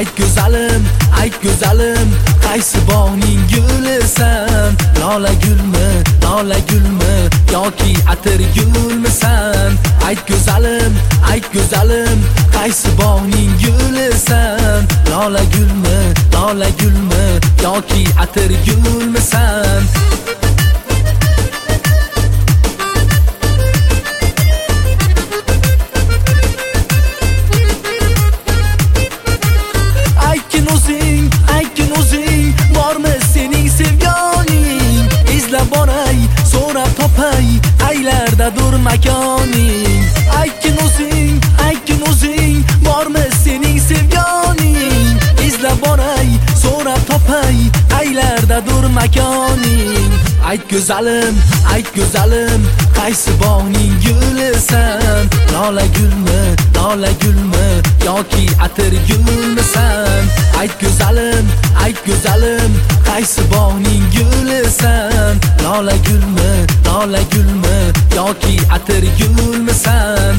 ayt go'zalim, qaysi bog'ning gulisan? Lola gulmi, yoki atir gulmisan? Ayt go'zalim, qaysi bog'ning gulisan? Lola gulmi, yoki atir gulmisan? Aytgin o'zing, bormi sening sevganing? Izlab boray, so'rab topay, aylardadur makoning. Aytgin o'zing, bormi sening sevganing? Izlab boray, so'rab topay, aylardadur makoning. Ayt go'zalim, qaysi bog'ning gulisan? Lola gulmi, yoki atir gulmisan? Ayt go'zalim, qaysi bog'ning gulisan? Lola gulmi, yoki atir gulmisan?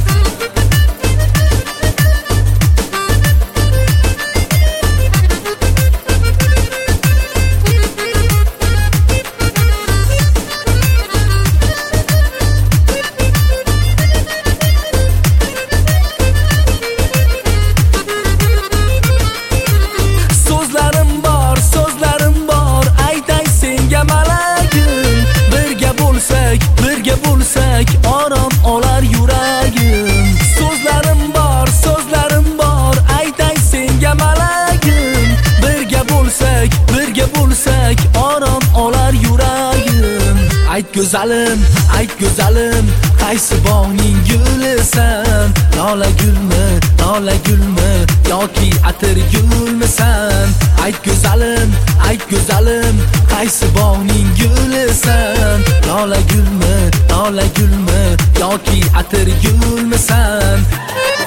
Birga bo'lsak, orom olar yuragim. So'zlarim bor, aytay senga malagim. Birga bo'lsak, orom olar yuragim. Ayt go'zalim, qaysi bog'ning gulisan? Lola gulmi, yoki atir gulmisan? Ayt go'zalim, qaysi bog'ning gulisan? Lola gulmi, yoki atir gulmisan?